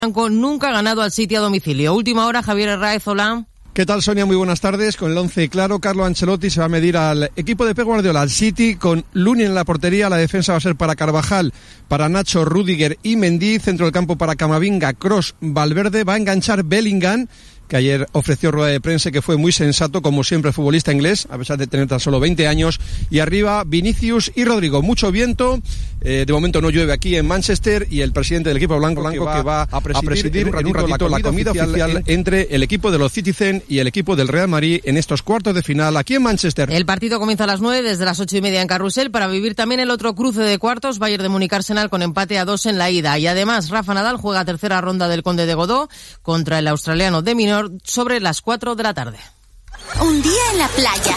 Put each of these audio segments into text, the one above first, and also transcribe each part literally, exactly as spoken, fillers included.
nunca ha ganado al City a domicilio. Última hora, Javier Herráez, hola. ¿Qué tal, Sonia? Muy buenas tardes. Con el once claro, Carlo Ancelotti se va a medir al equipo de Pep Guardiola, al City, con Lunin en la portería. La defensa va a ser para Carvajal, para Nacho, Rüdiger y Mendy. Centro del campo para Camavinga, Kroos, Valverde. Va a enganchar Bellingham, que ayer ofreció rueda de prensa, que fue muy sensato, como siempre, el futbolista inglés, a pesar de tener tan solo veinte años. Y arriba, Vinicius y Rodrigo. Mucho viento. Eh, de momento no llueve aquí en Manchester, y el presidente del equipo blanco, blanco que, va que va a presidir, a presidir en un ratito, en un ratito la, comida la comida oficial, oficial en... entre el equipo de los Citizen y el equipo del Real Madrid en estos cuartos de final aquí en Manchester. El partido comienza a las nueve, desde las ocho y media en Carrusel, para vivir también el otro cruce de cuartos, Bayern de Múnich-Arsenal, con empate a dos en la ida. Y además, Rafa Nadal juega tercera ronda del Conde de Godó contra el australiano de Minor sobre las cuatro de la tarde. Un día en la playa.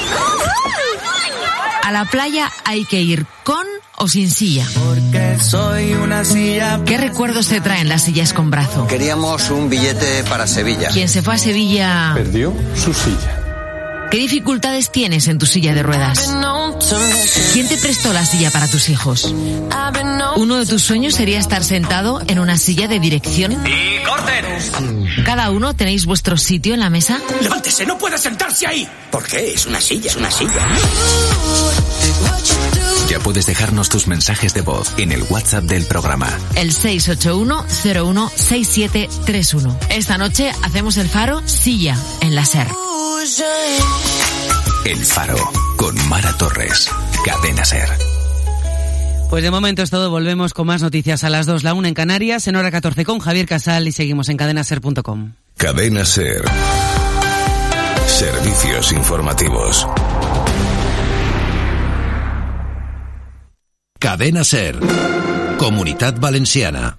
A la playa hay que ir con o sin silla. Porque soy una silla. ¿Qué recuerdos te traen las sillas con brazo? Queríamos un billete para Sevilla. Quien se fue a Sevilla perdió su silla. ¿Qué dificultades tienes en tu silla de ruedas? ¿Quién te prestó la silla para tus hijos? ¿Uno de tus sueños sería estar sentado en una silla de dirección? ¡Y corten! ¿Cada uno tenéis vuestro sitio en la mesa? ¡Levántese! ¡No puede sentarse ahí! ¿Por qué? Es una silla, es una silla. Ya puedes dejarnos tus mensajes de voz en el WhatsApp del programa. El seis ocho uno cero uno seis siete tres uno. Esta noche hacemos el Faro Silla en la SER. El Faro, con Mara Torres. Cadena SER. Pues de momento es todo. Volvemos con más noticias a las dos, la una en Canarias, en hora catorce con Javier Casal, y seguimos en cadena ser punto com. Cadena SER. Servicios informativos. Cadena SER. Comunitat Valenciana.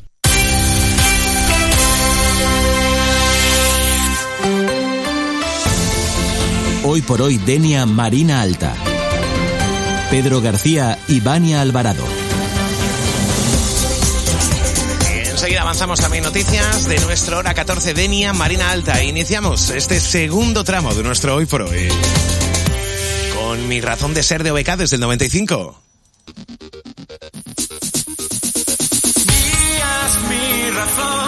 Hoy por hoy, Denia Marina Alta. Pedro García y Vania Alvarado. Enseguida avanzamos también noticias de nuestra hora catorce, Denia Marina Alta. Iniciamos este segundo tramo de nuestro Hoy por Hoy con Mi Razón de Ser de O B K desde el noventa y cinco. Mi razón